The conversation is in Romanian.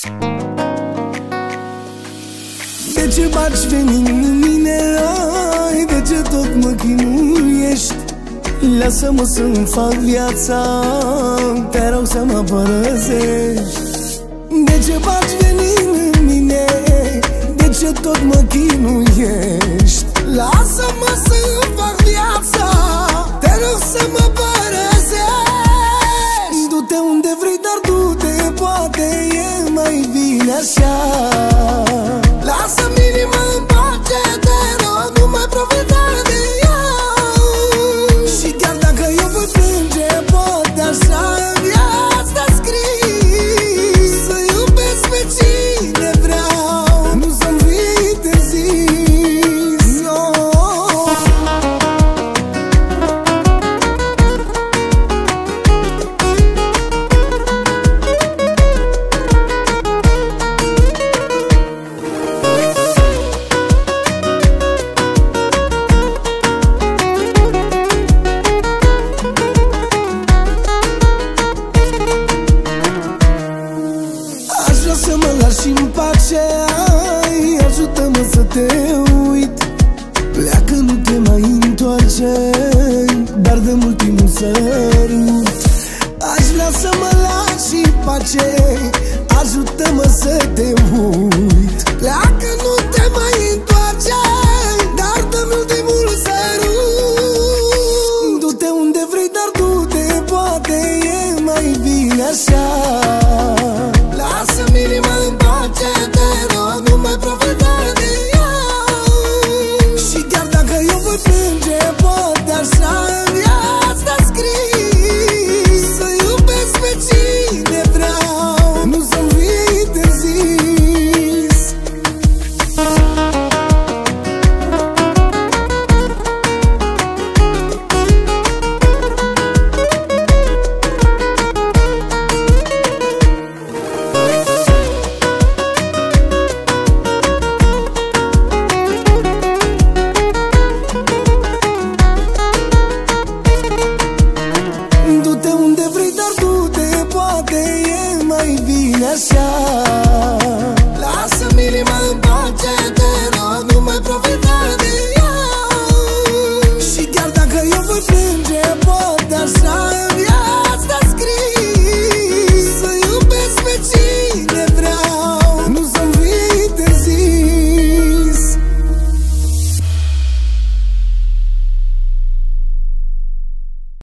De ce baci venin în mine? Ai, de ce tot mă chinuiești? Lasă-mă să-mi fac viața, te rog să mă părăsești. De ce baci venin în mine? De ce tot mă chinuiești? Lasă-mă să-mi fac viața, te rog să mă părăsești. Du-te unde vrei, dar du-te, poate e mai bine așa. Lasă-mi inima în pace, te rog, nu mai profita de ea. Și chiar dacă eu voi plânge, poate așa în viața scris să iubesc pe cine vreau, nu să-mi fii interzis, no. Să mă lași în pace, ai, ajută-mă să te uit. Pleacă, nu te mai întoarce, dar de mult timp nu sărut. Aș vrea să mă lași în pace, ajută-mă să te uit. Pleacă, nu te mai întoarce, dar de mult timp nu sărut. Du-te unde vrei, dar du-te, poate e mai bine așa. Lasă-mi inima în pace, te rog, nu mai profita de ea. Și chiar dacă eu voi plânge, poate așa în viața scris să iubesc pe cine vreau, nu să-mi fii interzis. Du-te unde vrei, dar du-te, poate e mai bine așa.